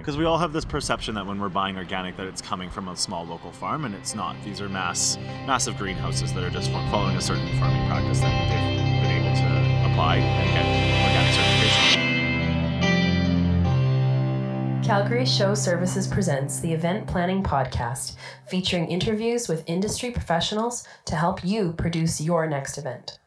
because we all have this perception that when we're buying organic that it's coming from a small local farm, and it's not. These are massive greenhouses that are just following a certain farming practice that they've been able to apply and get organic certification. Calgary Show Services presents the Event Planning Podcast, featuring interviews with industry professionals to help you produce your next event.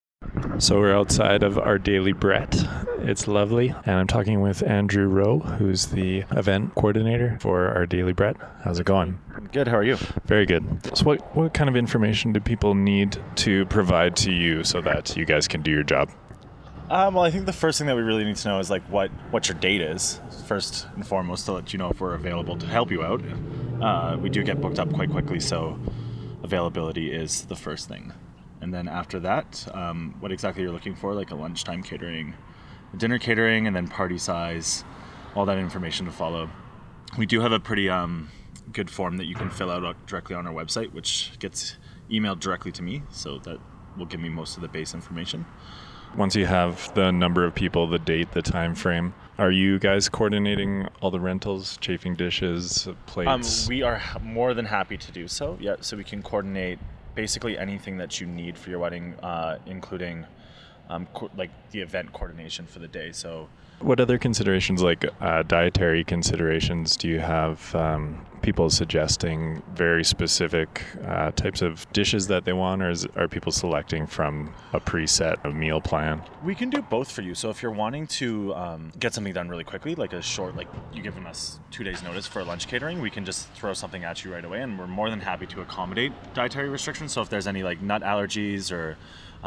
So we're outside of Our Daily Brett. It's lovely. And I'm talking with Andrew Rowe, who's the event coordinator for Our Daily Brett. How's it going? Good, how are you? Very good. So what kind of information do people need to provide to you so that you guys can do your job? Well, I think the first thing that we really need to know is like what your date is, first and foremost, to let you know if we're available to help you out. We do get booked up quite quickly, so availability is the first thing. And then after that, what exactly you're looking for, like a lunchtime catering, dinner catering, and then party size, all that information to follow. We do have a pretty good form that you can fill out directly on our website, which gets emailed directly to me, so that will give me most of the base information. Once you have the number of people, the date, the time frame, are you guys coordinating all the rentals, chafing dishes, plates? We are more than happy to do so. Yeah, so we can coordinate basically anything that you need for your wedding, including like the event coordination for the day. So, what other considerations, like dietary considerations, do you have? People suggesting very specific types of dishes that they want, or are people selecting from a preset meal plan? We can do both for you. So if you're wanting to get something done really quickly, like a short, like you giving us 2 days notice for lunch catering, we can just throw something at you right away, and we're more than happy to accommodate dietary restrictions. So if there's any like nut allergies or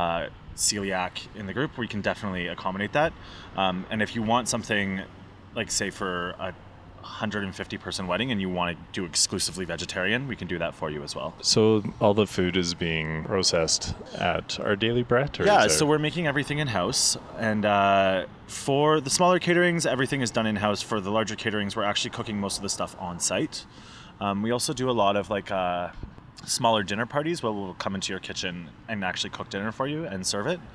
celiac in the group, we can definitely accommodate that. And if you want something, like say for a 150 person wedding and you want to do exclusively vegetarian, we can do that for you as well. So all the food is being processed at Our Daily Brett? Yeah, so we're making everything in-house, and for the smaller caterings, everything is done in-house. For the larger caterings, we're actually cooking most of the stuff on site. We also do a lot of like smaller dinner parties where we'll come into your kitchen and actually cook dinner for you and serve it.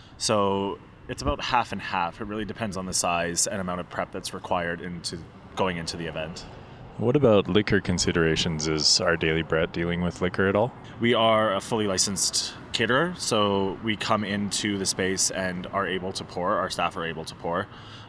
So it's about half and half. It really depends on the size and amount of prep that's required going into the event. What about liquor considerations? Is Our Daily Brett dealing with liquor at all? We are a fully licensed caterer, so we come into the space and are able to pour, our staff are able to pour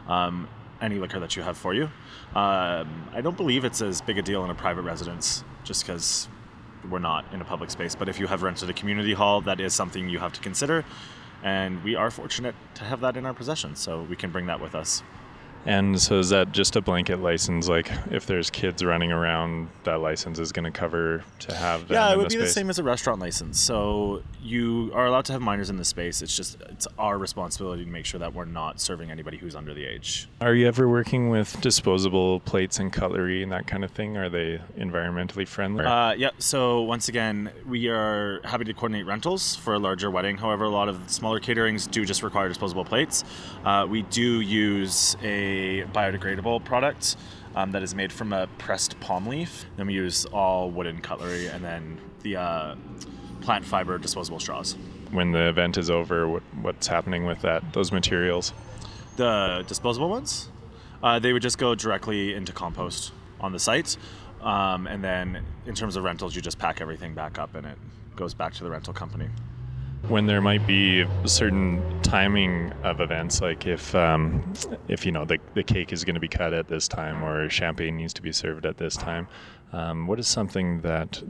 any liquor that you have for you. I don't believe it's as big a deal in a private residence, just because we're not in a public space. But if you have rented a community hall, that is something you have to consider. And we are fortunate to have that in our possession, so we can bring that with us. And so is that just a blanket license? Like if there's kids running around, that license is going to cover to have them in the space? Yeah, it would be the same as a restaurant license. So you are allowed to have minors in the space. It's our responsibility to make sure that we're not serving anybody who's under the age. Are you ever working with disposable plates and cutlery and that kind of thing? Are they environmentally friendly? Yeah, so once again, we are happy to coordinate rentals for a larger wedding. However, a lot of smaller caterings do just require disposable plates. We do use a biodegradable product that is made from a pressed palm leaf. Then we use all wooden cutlery, and then the plant fiber disposable straws. When the event is over, what's happening with those materials? The disposable ones? They would just go directly into compost on the site. And then in terms of rentals, you just pack everything back up and it goes back to the rental company. When there might be a certain timing of events, like if you know the cake is going to be cut at this time or champagne needs to be served at this time, what is something that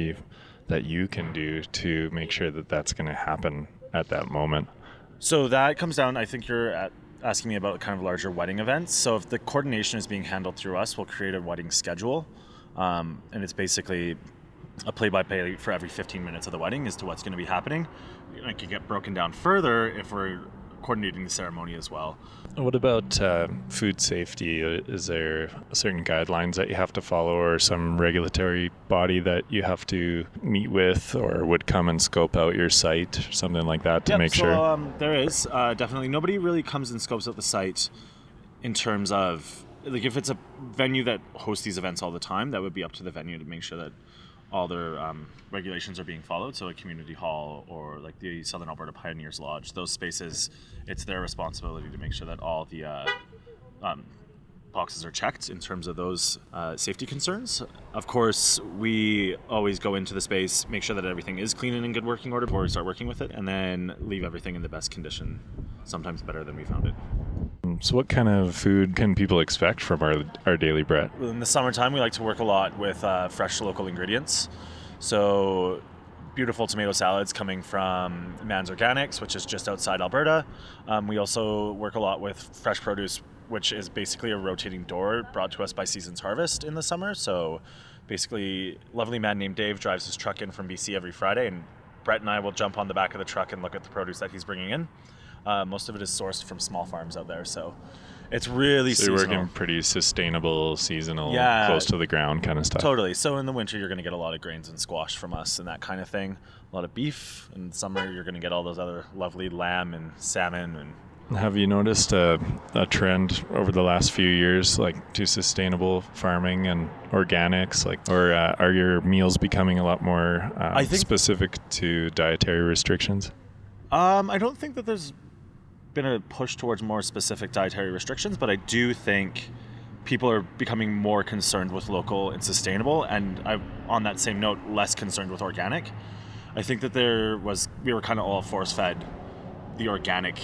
you can do to make sure that that's going to happen at that moment? So that comes down, I think you're asking me about kind of larger wedding events. So if the coordination is being handled through us, we'll create a wedding schedule, and it's basically a play-by-play for every 15 minutes of the wedding as to what's going to be happening. It can get broken down further if we're coordinating the ceremony as well. What about food safety? Is there certain guidelines that you have to follow or some regulatory body that you have to meet with or would come and scope out your site, something like that to make sure? There is definitely. Nobody really comes and scopes out the site in terms of, like, if it's a venue that hosts these events all the time, that would be up to the venue to make sure that all their regulations are being followed. So a community hall or like the Southern Alberta Pioneers Lodge, those spaces, it's their responsibility to make sure that all the boxes are checked in terms of those safety concerns. Of course, we always go into the space, make sure that everything is clean and in good working order before we start working with it, and then leave everything in the best condition, sometimes better than we found it. So what kind of food can people expect from our Daily Brett? In the summertime, we like to work a lot with fresh local ingredients. So beautiful tomato salads coming from Man's Organics, which is just outside Alberta. We also work a lot with fresh produce, which is basically a rotating door brought to us by Seasons Harvest in the summer. So basically, lovely man named Dave drives his truck in from BC every Friday, and Brett and I will jump on the back of the truck and look at the produce that he's bringing in. Most of it is sourced from small farms out there, so it's really seasonal. You're working pretty sustainable, seasonal, close to the ground kind of stuff. Totally. So in the winter, you're going to get a lot of grains and squash from us and that kind of thing. A lot of beef. In the summer, you're going to get all those other lovely lamb and salmon. And have you noticed a trend over the last few years, like to sustainable farming and organics? Or are your meals becoming a lot more specific to dietary restrictions? I don't think that there's been a push towards more specific dietary restrictions, but I do think people are becoming more concerned with local and sustainable, and on that same note, less concerned with organic. I think that we were kind of all force-fed the organic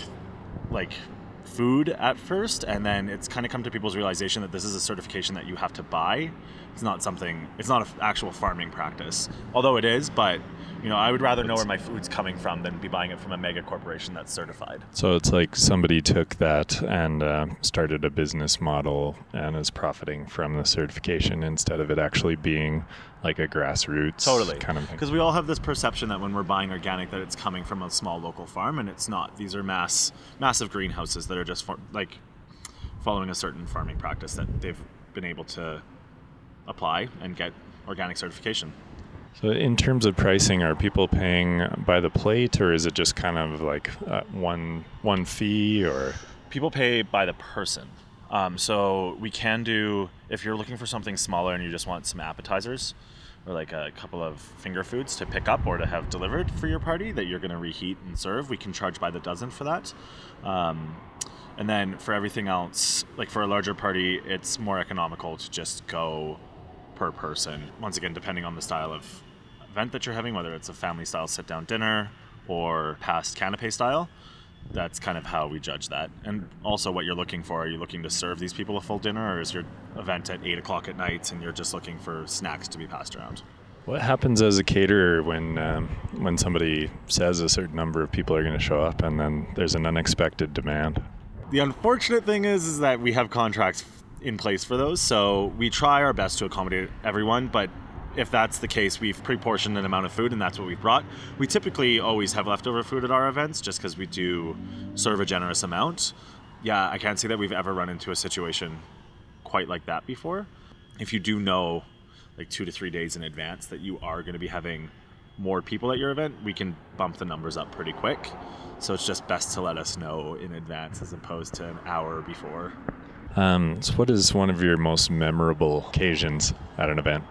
food at first, and then it's kind of come to people's realization that this is a certification that you have to buy. It's not an actual farming practice, although it is, but I would rather know where my food's coming from than be buying it from a mega corporation that's certified. So it's like somebody took that and started a business model and is profiting from the certification instead of it actually being like a grassroots kind of thing. Because we all have this perception that when we're buying organic that it's coming from a small local farm, and it's not. These are massive greenhouses that are just following a certain farming practice that they've been able to apply and get organic certification. So in terms of pricing, are people paying by the plate, or is it just kind of like one fee? Or people pay by the person. So we can do, if you're looking for something smaller and you just want some appetizers or like a couple of finger foods to pick up or to have delivered for your party that you're going to reheat and serve, we can charge by the dozen for that. And then for everything else, like for a larger party, it's more economical to just go per person. Once again, depending on the style of event that you're having, whether it's a family style sit-down dinner or past canapé style, that's kind of how we judge that. And also what you're looking for. Are you looking to serve these people a full dinner, or is your event at 8 o'clock at night and you're just looking for snacks to be passed around? What happens as a caterer when somebody says a certain number of people are going to show up and then there's an unexpected demand? The unfortunate thing is that we have contracts in place for those, so we try our best to accommodate everyone, but if that's the case, we've pre-portioned an amount of food and that's what we've brought. We typically always have leftover food at our events just because we do serve a generous amount. Yeah, I can't say that we've ever run into a situation quite like that before. If you do know like 2 to 3 days in advance that you are going to be having more people at your event, we can bump the numbers up pretty quick. So it's just best to let us know in advance as opposed to an hour before. So what is one of your most memorable occasions at an event?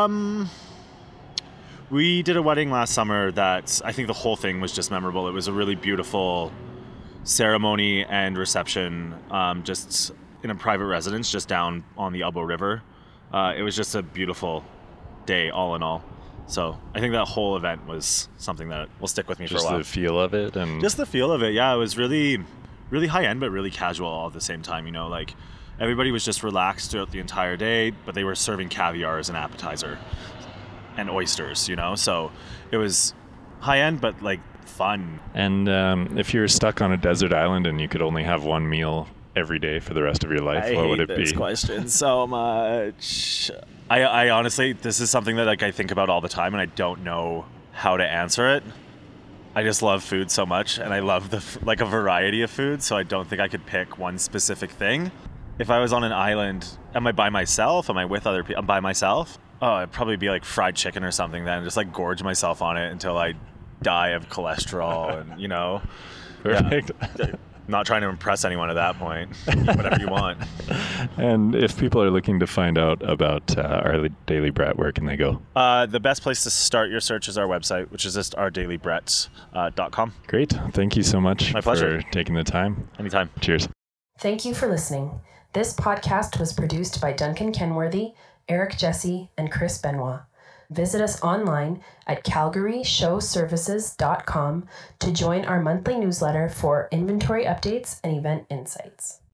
We did a wedding last summer that I think the whole thing was just memorable. It was a really beautiful ceremony and reception, just in a private residence just down on the Elbow River. It was just a beautiful day all in all. So I think that whole event was something that will stick with me for a while. Just the feel of it? Just the feel of it, yeah. It was really, really high end, but really casual all at the same time. Like everybody was just relaxed throughout the entire day, but they were serving caviar as an appetizer and oysters, So it was high end, but like fun. And if you were stuck on a desert island and you could only have one meal every day for the rest of your life, what would it be? I hate this question so much. I honestly, this is something that I think about all the time, and I don't know how to answer it. I just love food so much, and I love a variety of food, so I don't think I could pick one specific thing. If I was on an island, am I by myself? Am I with other people? I'm by myself. Oh, it'd probably be like fried chicken or something then, just gorge myself on it until I die of cholesterol and, Perfect. Yeah. Not trying to impress anyone at that point. Eat whatever you want. And if people are looking to find out about Our Daily Brett, where can they go? The best place to start your search is our website, which is just ourdailybrett.com. Great. Thank you so much My pleasure. for taking the time. Anytime. Cheers. Thank you for listening. This podcast was produced by Duncan Kenworthy, Eric Jesse, and Chris Benoit. Visit us online at calgaryshowservices.com to join our monthly newsletter for inventory updates and event insights.